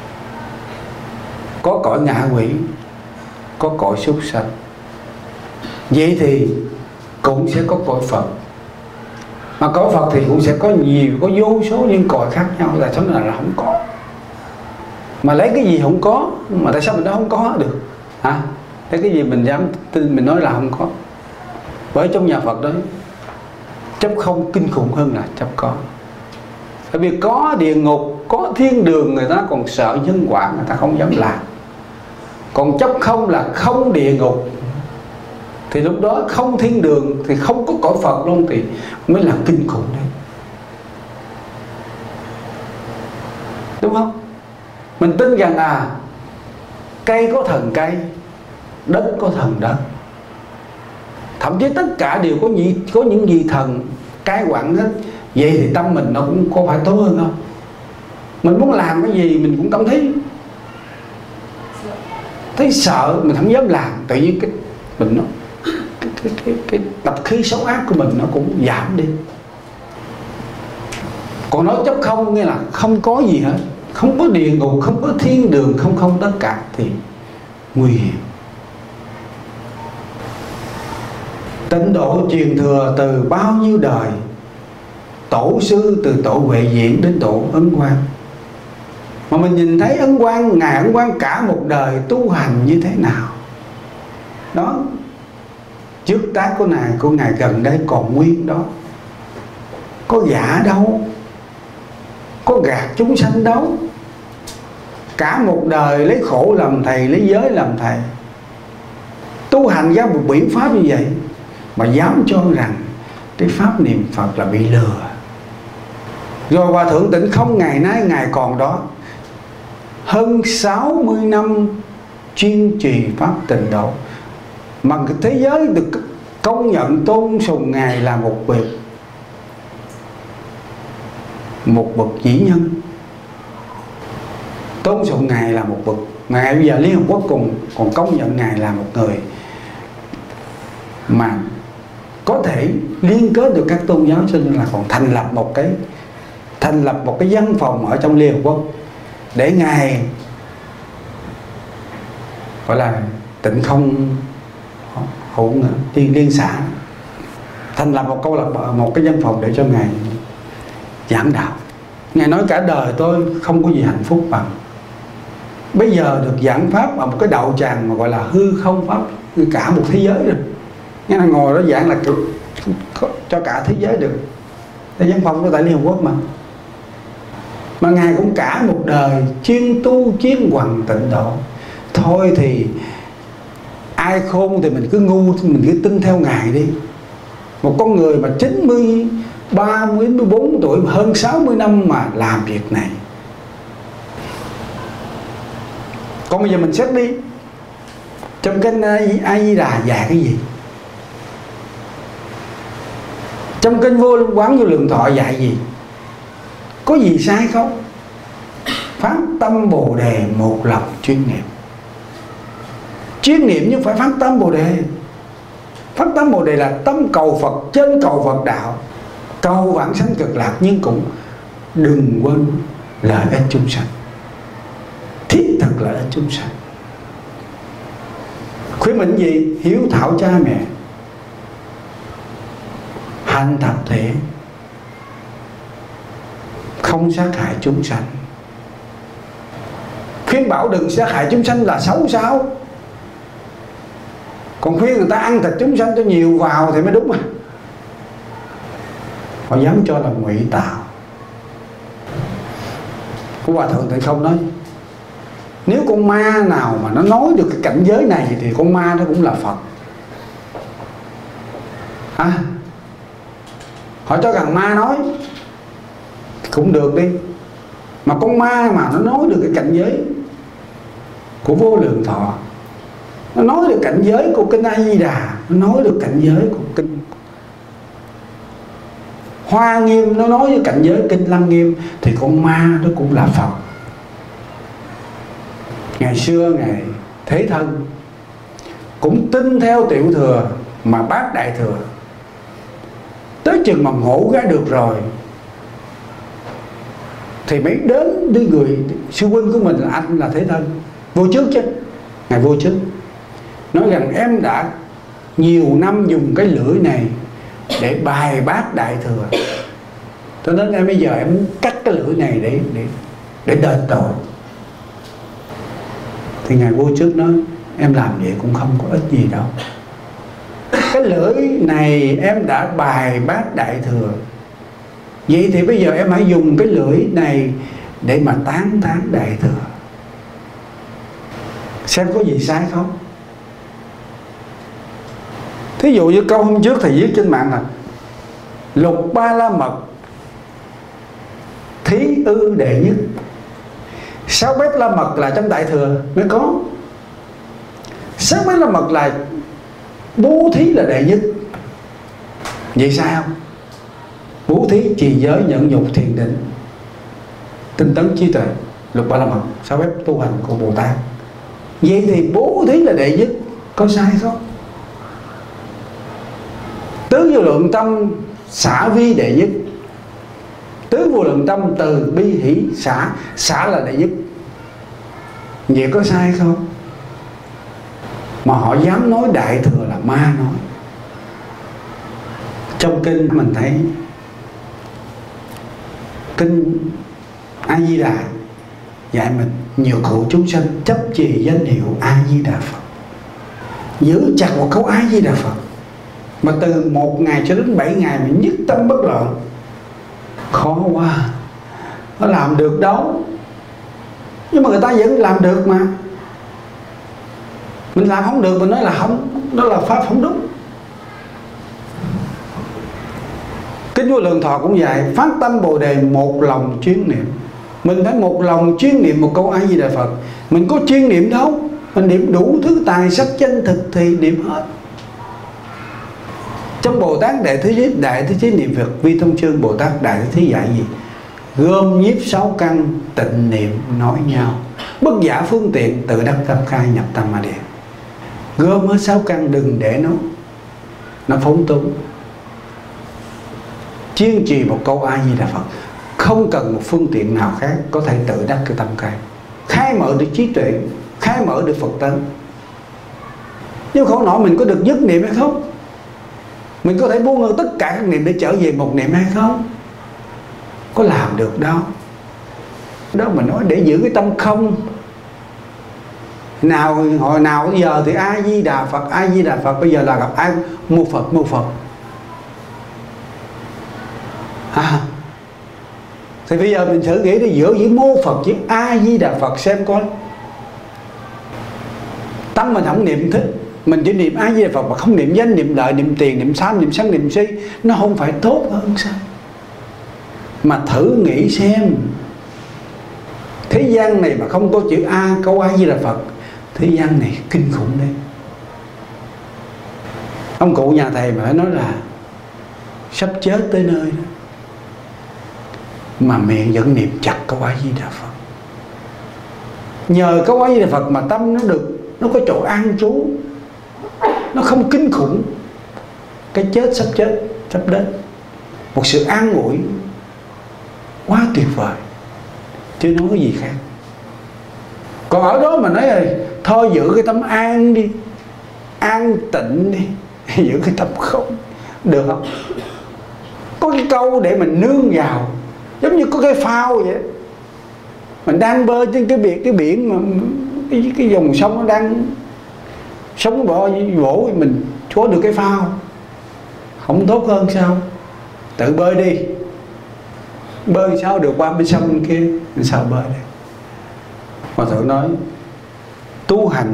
[SPEAKER 1] Có cõi ngạ quỷ, có cõi súc sanh, Vậy thì cũng sẽ có cõi Phật. Mà cõi Phật thì cũng sẽ có nhiều, có vô số những cõi khác nhau. Tại sao là không có? Mà lấy cái gì không có? Mà tại sao mình nói không có được? Hả? Lấy cái gì mình dám tin mình nói là không có? Bởi trong nhà Phật đó, chấp không kinh khủng hơn là chấp có. Bởi vì có địa ngục, có thiên đường, người ta còn sợ nhân quả, người ta không dám làm. Còn chấp không là không địa ngục, thì lúc đó không thiên đường, thì không có cõi Phật luôn, thì mới là kinh khủng đấy. Đúng không? Mình tin rằng cây có thần cây, đất có thần đất. Thậm chí tất cả đều có những vị thần cai quản hết. Vậy thì tâm mình nó cũng có phải tốt hơn không? Mình muốn làm cái gì mình cũng cảm thấy sợ, mình không dám làm. Tự nhiên cái tập khí xấu ác của mình nó cũng giảm đi. Còn nói chấp không nghĩa là không có gì hết, không có địa ngục, không có thiên đường, không tất cả, thì nguy hiểm. Tịnh độ truyền thừa từ bao nhiêu đời, tổ sư từ tổ Huệ Diễn đến tổ Ấn Quang. Mà mình nhìn thấy Ấn Quang, ngài Ấn Quang cả một đời tu hành như thế nào. Đó, trước tác của ngài gần đây còn nguyên đó. Có giả đâu, có gạt chúng sanh đâu. Cả một đời lấy khổ làm thầy, lấy giới làm thầy, tu hành ra một biện pháp như vậy mà dám cho rằng cái pháp niệm Phật là bị lừa. Rồi Hòa Thượng Tịnh Không ngày nay ngài còn đó, hơn 60 năm chuyên trì pháp tịnh độ, mà thế giới được công nhận tôn sùng ngài là một bậc vĩ nhân. Tôn sùng ngài là một bậc. Ngài bây giờ Liên Hợp Quốc còn công nhận ngài là một người mà có thể liên kết được các tôn giáo, cho nên là còn thành lập một cái văn phòng ở trong Liên Hợp Quốc để ngài gọi là Tịnh Không Hữu Liên xã, thành lập một cái văn phòng để cho ngài giảng đạo. Ngài nói cả đời tôi không có gì hạnh phúc bằng bây giờ được giảng pháp ở một cái đạo tràng mà gọi là hư không pháp cả một thế giới rồi. Nghe là ngồi đó giảng là cho cả thế giới được. Cái văn phòng đó tại Liên Hợp Quốc mà ngài cũng cả một đời chuyên tu chuyên hoằng tịnh độ. Thôi thì ai khôn thì mình cứ ngu, mình cứ tin theo ngài đi. Một con người mà 93, 94 tuổi, hơn 60 năm mà làm việc này. Còn bây giờ mình xét đi, trong kinh A Di Đà dạy cái gì? Trong kinh Quán Vô Lượng Thọ dạy gì? Có gì sai không? Phát tâm Bồ Đề, một lòng chuyên niệm. Chuyên niệm nhưng phải phát tâm Bồ Đề. Phát tâm Bồ Đề là tâm cầu Phật, trên cầu Phật đạo, cầu vãng sanh cực lạc, nhưng cũng đừng quên lợi ích chúng sanh, thiết thực lợi ích chúng sanh. Khuyến mệnh gì? Hiếu thảo cha mẹ, hành thập thiện, không sát hại chúng sanh. Khuyên bảo đừng sát hại chúng sanh là xấu sao? Còn khuyên người ta ăn thịt chúng sanh cho nhiều vào thì mới đúng mà. Họ dám cho là ngụy tạo. Của Hòa Thượng Tịnh Không nói, nếu con ma nào mà nó nói được cái cảnh giới này thì con ma nó cũng là Phật. Họ cho rằng ma nói cũng được đi, mà con ma mà nó nói được cái cảnh giới của Vô Lượng Thọ, nó nói được cảnh giới của kinh A Di Đà, nó nói được cảnh giới của kinh Hoa Nghiêm, nó nói với cảnh giới kinh Lăng Nghiêm, thì con ma nó cũng là Phật. Ngày xưa Ngài Thế Thân cũng tin theo Tiểu Thừa mà bác Đại Thừa, tới chừng mà ngộ ra được rồi thì mới đến với người sư huynh của mình là anh là Thế Thân vô trước chứ. Ngài vô trước nói rằng em đã nhiều năm dùng cái lưỡi này để bài bác Đại Thừa, cho nên em bây giờ em muốn cắt cái lưỡi này để đền tội. Thì Ngài Vô Trước nói em làm vậy cũng không có ích gì đâu. Cái lưỡi này em đã bài bác Đại Thừa, vậy thì bây giờ em hãy dùng cái lưỡi này để mà tán thán Đại Thừa, xem có gì sai không. Thí dụ như câu hôm trước thầy viết trên mạng là Lục Ba La Mật thí ư đệ nhất. 6 bếp La Mật là trong Đại Thừa mới có. 6 bếp La Mật là bố thí là đệ nhất. Vậy sao? Bố thí, trì giới, nhẫn nhục, thiền định, tinh tấn, trí tuệ, Lục Ba La Mật, 6 bếp tu hành của Bồ Tát. Vậy thì bố thí là đệ nhất, có sai không? Tứ vô lượng tâm xả vi đệ nhất. Tứ vô lượng tâm từ bi hỷ xả là đệ nhất. Vậy có sai không? Mà họ dám nói Đại Thừa là ma nói. Trong kinh mình thấy kinh A Di Đà dạy mình nhiều cựu chúng sanh chấp trì danh hiệu A Di Đà Phật, giữ chặt một câu A Di Đà Phật, mà từ 1 ngày cho đến 7 ngày mình nhất tâm bất loạn. Khó quá, nó làm được đâu. Nhưng mà người ta vẫn làm được mà. Mình làm không được mình nói là không, đó là pháp không đúng. Kinh Vô Lượng Thọ cũng dạy phát tâm Bồ Đề một lòng chuyên niệm. Mình phải một lòng chuyên niệm một câu A Di Đà Phật. Mình có chuyên niệm đâu, mình niệm đủ thứ tài sắc danh thực thì niệm hết. Trong Bồ Tát Đại Thế Chí Niệm Phật Vi Thông Chương, Bồ Tát Đại Thế Chí dạy gì? Gom nhiếp 6 căn, tịnh niệm nói nhau, bất giả phương tiện, tự đắc tâm khai nhập tâm ma điện. Gom hết 6 căn, đừng để nó phóng túng. Chuyên trì một câu A Di Đà Phật, không cần một phương tiện nào khác, có thể tự đắc cái tâm khai, khai mở được trí tuệ, khai mở được Phật tánh. Nhưng khổ nổi mình có được nhất niệm hay không? Mình có thể buông ngược tất cả các niệm để trở về một niệm hay không? Có làm được đâu. Đó mà nói để giữ cái tâm không. Hồi nào bây giờ thì A Di Đà Phật, A Di Đà Phật. Bây giờ là gặp ai mô Phật, mô Phật. Thì bây giờ mình thử nghĩ đi, giữa mô Phật với A Di Đà Phật xem coi. Tâm mình không niệm thích, mình chỉ niệm A Di Đà Phật mà không niệm danh, niệm lợi, niệm tiền, niệm tham, niệm sân, niệm si, nó không phải tốt hơn sao? Mà thử nghĩ xem, thế gian này mà không có chữ A, câu A Di Đà Phật, thế gian này kinh khủng đấy. Ông cụ nhà thầy mà phải nói là sắp chết tới nơi đó, mà miệng vẫn niệm chặt câu A Di Đà Phật. Nhờ câu A Di Đà Phật mà tâm nó được, nó có chỗ an trú, nó không kinh khủng cái chết sắp đến. Một sự an ủi quá tuyệt vời, chứ nói cái gì khác. Còn ở đó mà nói là thôi giữ cái tâm an đi, an tịnh đi, giữ cái tâm không, được không? Có cái câu để mình nương vào, giống như có cái phao vậy. Mình đang bơi trên cái biển mà cái dòng sông nó đang sóng vỗ, mình có được cái phao, không tốt hơn sao? Tự bơi đi, bơi sao được qua bên sông bên kia, sao bơi được? Hòa Thượng nói tu hành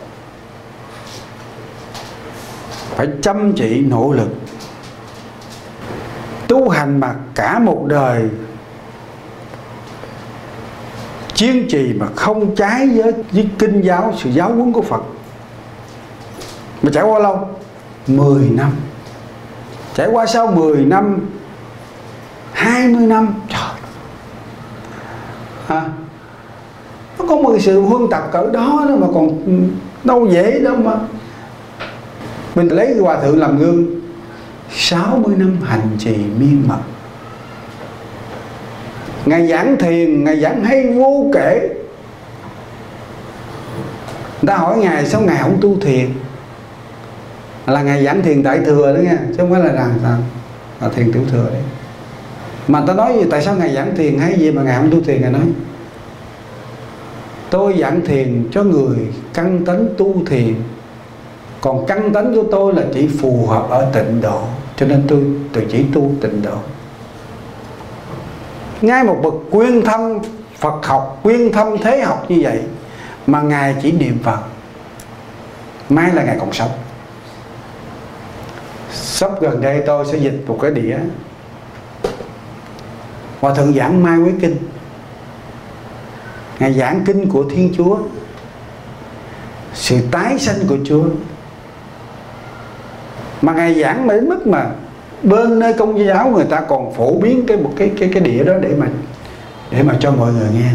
[SPEAKER 1] phải chăm chỉ nỗ lực. Tu hành mà cả một đời kiên trì mà không trái với kinh giáo, sự giáo huấn của Phật, mà trải qua lâu 10 năm, trải qua sau 10 năm 20 năm, trời, nó có một cái sự huân tập cỡ đó mà còn đâu dễ đâu mà. Mình lấy Hòa Thượng làm gương, 60 năm hành trì miên mật. Ngài giảng thiền, Ngài giảng hay vô kể. Người ta hỏi Ngài sao Ngài không tu thiền? là Ngài giảng thiền đại thừa đó nha, chứ không phải là thiền tiểu thừa đấy. Mà ta nói tại sao Ngài giảng thiền hay gì mà Ngài không tu thiền? Ngài nói tôi giảng thiền cho người căn tánh tu thiền, còn căn tánh của tôi là chỉ phù hợp ở tịnh độ, cho nên tôi chỉ tu tịnh độ. Ngay một bậc quyên thâm Phật học, quyên thâm thế học như vậy mà Ngài chỉ niệm Phật, may là Ngài còn sống. Sắp gần đây tôi sẽ dịch một cái đĩa Hòa Thượng giảng Mai Quế Kinh. Ngài giảng kinh của Thiên Chúa, sự tái sanh của Chúa, mà Ngài giảng đến mức mà bên nơi Công giáo người ta còn phổ biến cái đĩa đó để mà cho mọi người nghe.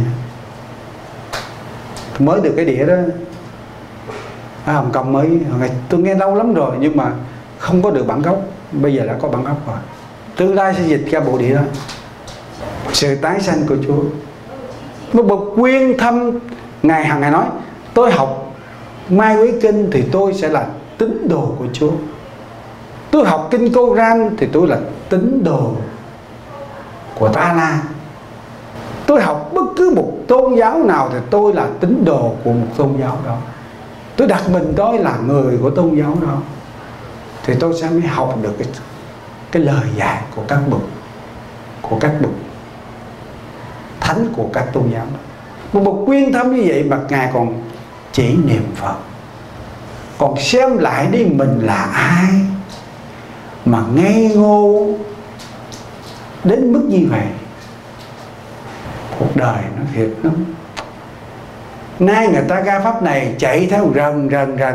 [SPEAKER 1] Mới được cái đĩa đó ở Hồng Kông mới, tôi nghe lâu lắm rồi nhưng mà không có được bản gốc. Bây giờ đã có bản gốc rồi, tương lai sẽ dịch ra bộ đĩa đó, sự tái sanh của Chúa. Một bậc quyên thâm, Ngài nói tôi học Mai Quế Kinh thì tôi sẽ là tín đồ của Chúa. Tôi học kinh Koran thì tôi là tín đồ của Ta La. Tôi học bất cứ một tôn giáo nào thì tôi là tín đồ của một tôn giáo đó. Tôi đặt mình tôi là người của tôn giáo đó, thì tôi sẽ mới học được cái lời dạy của các bậc thánh của các tôn giáo đó. Một bậc quyên thâm như vậy mà Ngài còn chỉ niệm Phật. Còn xem lại đi, mình là ai mà ngây ngô đến mức như vậy? Cuộc đời nó thiệt lắm. Nay người ta ra pháp này chạy theo rần,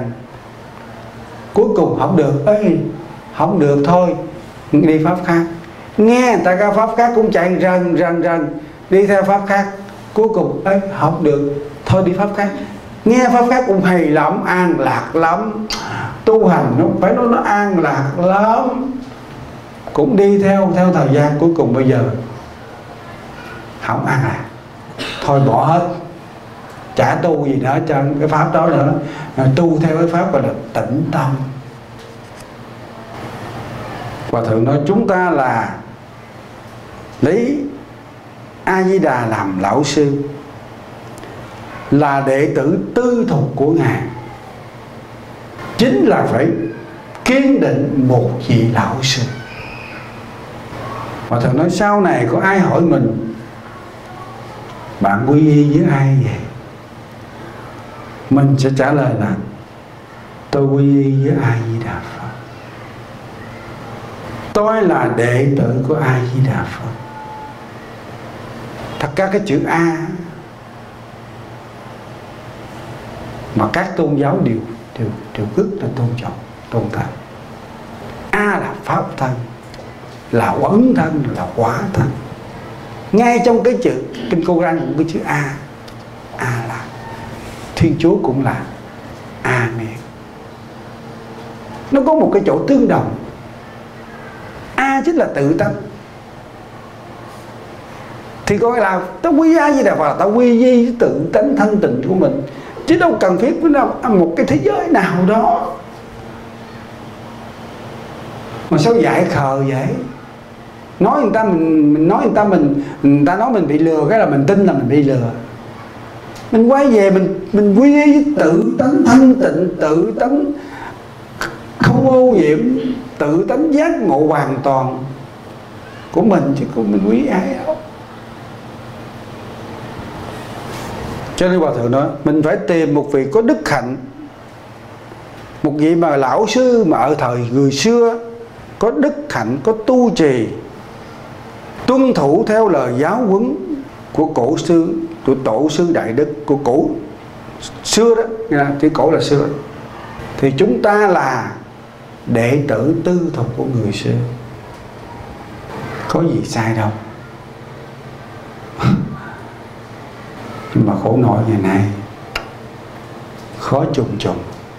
[SPEAKER 1] cuối cùng không được, không được thôi đi pháp khác. Nghe người ta ra pháp khác cũng chạy rần, đi theo pháp khác, cuối cùng không được thôi đi pháp khác. Nghe pháp khác cũng hay lắm, an lạc lắm, tu hành nó phải nó an lạc lắm, cũng đi theo thời gian, cuối cùng bây giờ không an lạc, thôi bỏ hết, chả tu gì nữa cho cái pháp đó nữa, tu theo cái pháp gọi là tĩnh tâm. Hòa Thượng nói chúng ta là lấy A Di Đà làm lão sư, là đệ tử tư thục của Ngài, chính là phải kiên định một vị lão sư. Hòa Thượng nói sau này có ai hỏi mình bạn quy y với ai vậy, mình sẽ trả lời là tôi quy y với A Di Đà Phật, tôi là đệ tử của A Di Đà Phật. Thật ra cái chữ A mà các tôn giáo đều rất là tôn trọng, tôn thờ. A là pháp thân, là ấn thân, là quả thân. Ngay trong cái chữ kinh Koran cũng cái chữ A. A là Thiên Chúa cũng là Amen. Nó có một cái chỗ tương đồng. A chính là tự tánh. Thì gọi là ta quy A Di Đà Phật là ta quy y với tự tánh thanh tịnh của mình, chứ đâu cần thiết với một cái thế giới nào đó. Mà sao dại khờ vậy? Nói người ta người ta nói mình bị lừa, cái là mình tin là mình bị lừa. Mình quay về mình quy y với tự tánh thanh tịnh, tự tánh không ô nhiễm, tự tánh giác ngộ hoàn toàn của mình, chứ không mình quý ai đâu. Cho nên Hòa Thượng nói mình phải tìm một vị có đức hạnh, một vị mà lão sư mà ở thời người xưa có đức hạnh, có tu trì, tuân thủ theo lời giáo huấn của cổ sư, của tổ sư đại đức, của cổ xưa đó, chữ cổ là xưa, thì chúng ta là đệ tử tư thục của người xưa, có gì sai đâu. Nhưng mà khổ nỗi ngày nay khó trùng trùng.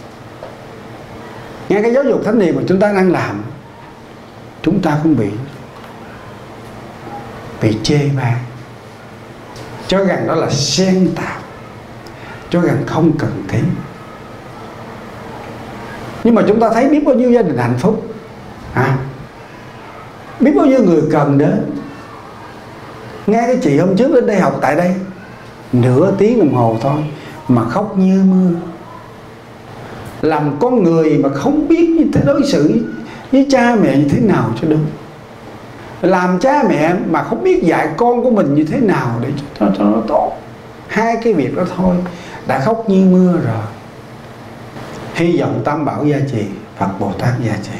[SPEAKER 1] Nghe cái giáo dục thánh hiền mà chúng ta đang làm, chúng ta cũng bị chê bai, cho rằng đó là xen tạp, cho rằng không cần thiết. Nhưng mà chúng ta thấy biết bao nhiêu gia đình hạnh phúc, biết bao nhiêu người cần đến. Nghe cái chị hôm trước đến đây học tại đây, nửa tiếng đồng hồ thôi mà khóc như mưa. Làm con người mà không biết như thế đối xử với cha mẹ như thế nào cho đúng. Làm cha mẹ mà không biết dạy con của mình như thế nào để cho nó tốt. Hai cái việc đó thôi đã khóc như mưa rồi. Hy vọng Tam Bảo gia trì, Phật Bồ Tát gia trì.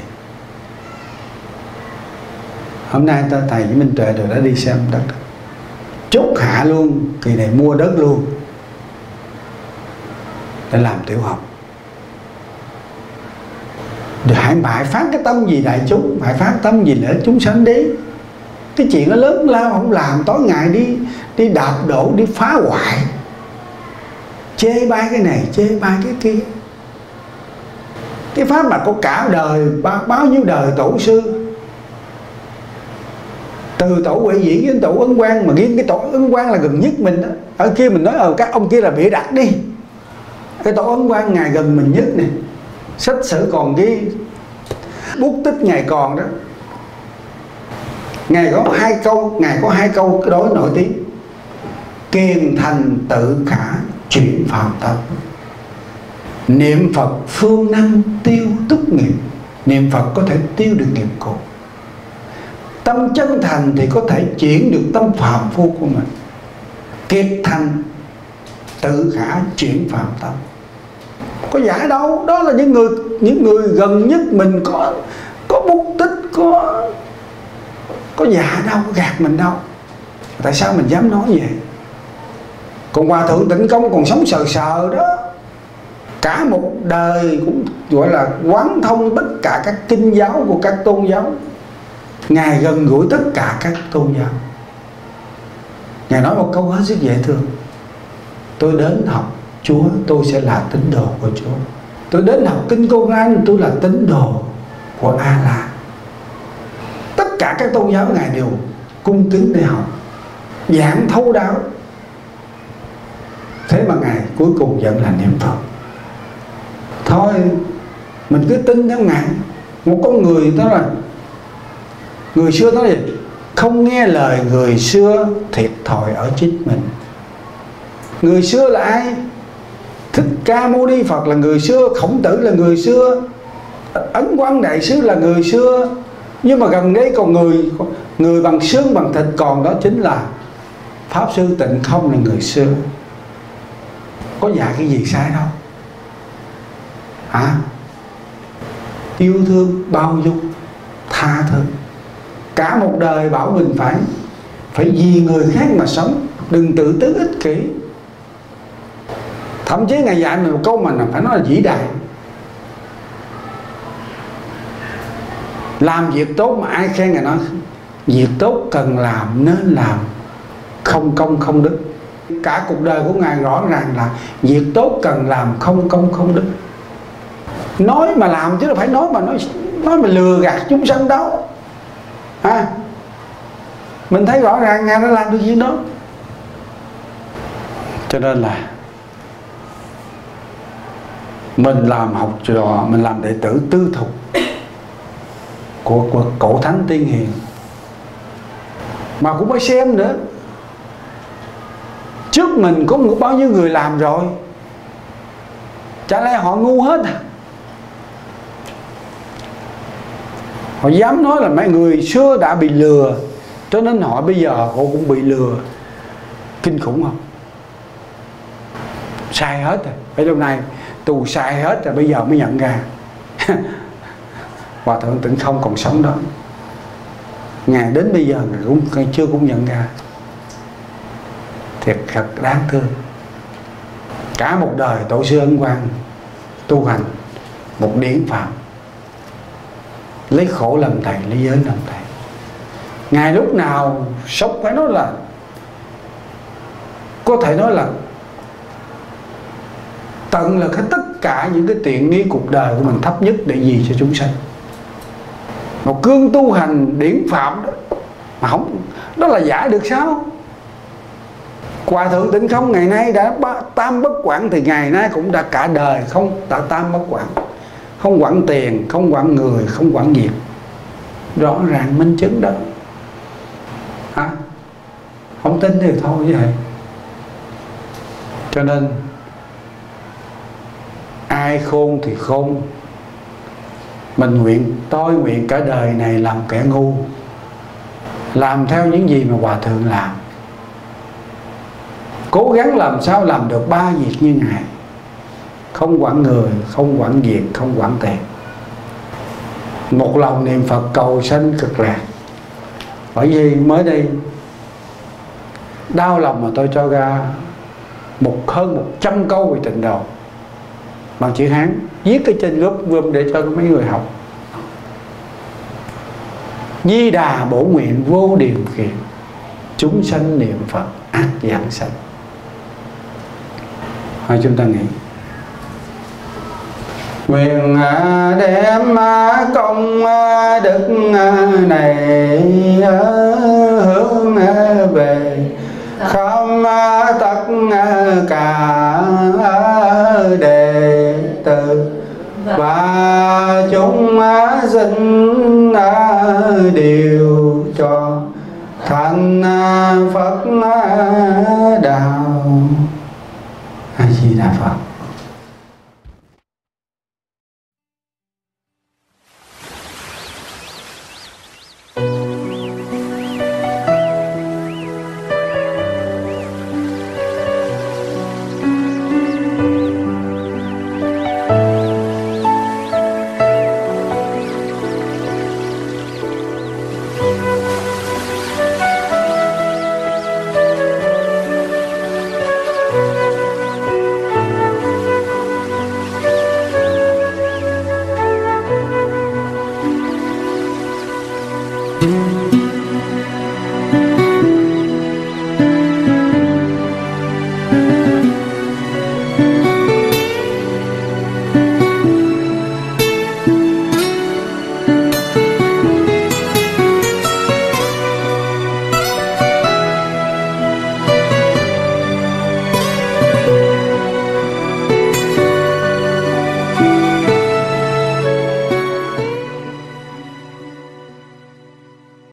[SPEAKER 1] Hôm nay thầy với Minh Tuệ đều đã đi xem đất. Chốt hạ luôn, kỳ này mua đất luôn để làm tiểu học. Hãy phát cái tâm gì đại chúng, hãy phát tâm gì để chúng sanh đi. Cái chuyện nó lớn lao không làm, tối ngày đi đạp đổ, đi phá hoại, chê bai cái này, chê bai cái kia. Cái pháp mà có cả đời, bao nhiêu đời tổ sư, từ tổ Huệ Diễn đến tổ Ấn Quang, mà riêng cái tổ Ấn Quang là gần nhất mình đó. Ở kia mình nói các ông kia là bịa đặt đi. Cái tổ Ấn Quang ngài gần mình nhất nè. Sách sử còn cái bút tích ngài còn đó. Ngài có hai câu cái đối nổi tiếng: kiền thành tự khả chuyển phàm tâm, niệm Phật phương năm tiêu túc nghiệp. Niệm Phật có thể tiêu được nghiệp cũ. Tâm chân thành thì có thể chuyển được tâm phàm phu của mình. Kiệt thành tự khả chuyển phàm tâm. Có giả đâu, đó là những người gần nhất mình, có bút tích, có giả đâu, gạt mình đâu. Tại sao mình dám nói vậy? Còn Hòa Thượng Tịnh Công còn sống sờ sờ đó, cả một đời cũng gọi là quán thông tất cả các kinh giáo của các tôn giáo. Ngài gần gũi tất cả các tôn giáo. Ngài nói một câu hết sức dễ thương: tôi đến học Chúa, tôi sẽ là tín đồ của Chúa. Tôi đến học kinh Cô Ranh, tôi là tín đồ của A La. Tất cả các tôn giáo Ngài đều cung kính để học, giảng thấu đáo. Thế mà Ngài cuối cùng vẫn là niệm Phật. Thôi mình cứ tin theo Ngài. Một con người đó là, người xưa nói gì? Không nghe lời người xưa, thiệt thòi ở chính mình. Người xưa là ai? Thích Ca Mâu Ni Phật là người xưa, Khổng Tử là người xưa, Ấn Quang Đại Sứ là người xưa. Nhưng mà gần đây còn người bằng xương bằng thịt còn, đó chính là Pháp Sư Tịnh Không là người xưa. Có dạy cái gì sai đâu. Yêu thương, bao dung, tha thứ. Cả một đời bảo mình phải vì người khác mà sống, đừng tự tứ ích kỷ. Thậm chí Ngài dạy mình một câu mà phải nói là vĩ đại: làm việc tốt mà ai khen Ngài nói việc tốt cần làm nên làm, không công không đức. Cả cuộc đời của Ngài rõ ràng là việc tốt cần làm, không công không đức. Nói mà làm chứ đâu phải nói mà lừa gạt chúng sanh đâu. Mình thấy rõ ràng Ngài đã làm được gì đó. Cho nên là mình làm học trò, mình làm đệ tử tư thục của cổ thánh tiên hiền, mà cũng phải xem nữa. Trước mình có bao nhiêu người làm rồi, chả lẽ họ ngu hết à? Họ dám nói là mấy người xưa đã bị lừa, cho nên họ bây giờ họ cũng bị lừa. Kinh khủng không? Sai hết rồi. Ở trong này tù sai hết rồi, bây giờ mới nhận ra. Hòa Thượng Tịnh Không còn sống đó, Ngài đến bây giờ Ngài chưa cũng nhận ra. Thiệt thật đáng thương. Cả một đời tổ sư Ấn Quang tu hành một điển phạm, lấy khổ làm thầy, lấy giới làm thầy. Ngài lúc nào sống phải nói là, có thể nói là tận lực hết tất cả những cái tiện nghi cuộc đời của mình thấp nhất để gì cho chúng sanh. Một cương tu hành điển phạm đó mà không, đó là giả được sao? Hòa Thượng Tịnh Không ngày nay đã tam bất quản, thì ngày nay cũng đã cả đời không đã tam bất quản, không quản tiền, không quản người, không quản việc. Rõ ràng minh chứng đó. Không tin thì thôi vậy. Cho nên ai khôn thì khôn. Tôi nguyện cả đời này làm kẻ ngu, làm theo những gì mà Hòa Thượng làm, cố gắng làm sao làm được 3 việc như Ngài. Không quản người, không quản việc, không quản tiền. Một lòng niệm Phật cầu sanh cực lạc. Bởi vì mới đây đau lòng mà tôi cho ra hơn 100 câu về Tịnh Độ bằng chữ Hán, viết ở trên group để cho mấy người học. Di Đà bổ nguyện vô điều kiện, chúng sanh niệm Phật ắt giảng sanh. Thôi chúng ta nghĩ nguyện đem công đức này hướng về khắp tất cả đệ tử và chúng sinh đều cho thành Phật đạo. A Di Đà Phật.